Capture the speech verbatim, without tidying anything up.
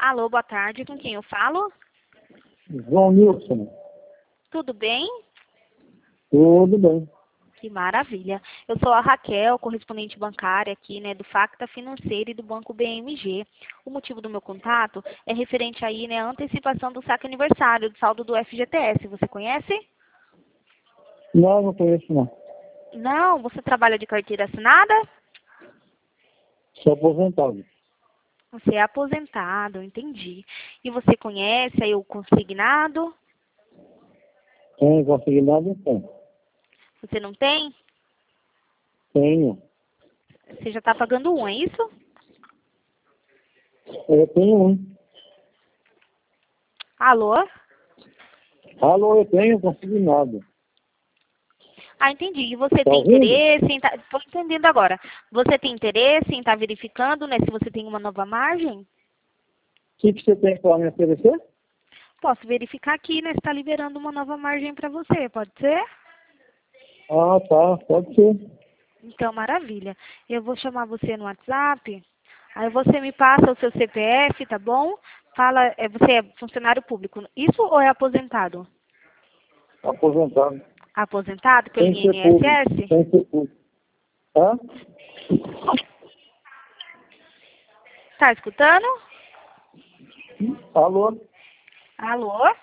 Alô, boa tarde. Com quem eu falo? João Nilson. Tudo bem? Tudo bem. Que maravilha. Eu sou a Raquel, correspondente bancária aqui, né, do Facta Financeira e do Banco B M G. O motivo do meu contato é referente aí, né, à antecipação do saque aniversário, do saldo do F G T S. Você conhece? Não, não conheço não. Não? Você trabalha de carteira assinada? Sou aposentado. Você é aposentado, entendi. E você conhece aí o consignado? Tenho consignado? Tenho. Você não tem? Tenho. Você já está pagando um, é isso? Eu tenho um. Alô? Alô, eu tenho consignado. Ah, entendi. E você Tá tem ouvindo? interesse em... Tá... Estou entendendo agora. Você tem interesse em estar verificando, né, se você tem uma nova margem? O que, que você tem para me oferecer? Posso verificar aqui, né, se está liberando uma nova margem para você, pode ser? Ah, tá. Pode ser. Então, maravilha. Eu vou chamar você no WhatsApp, aí você me passa o seu C P F, tá bom? Fala, é, você é funcionário público, isso ou é aposentado? Aposentado. Aposentado pelo Tem que ser público. I N S S? Tem que ser público. Hã? Tá escutando? Alô? Alô?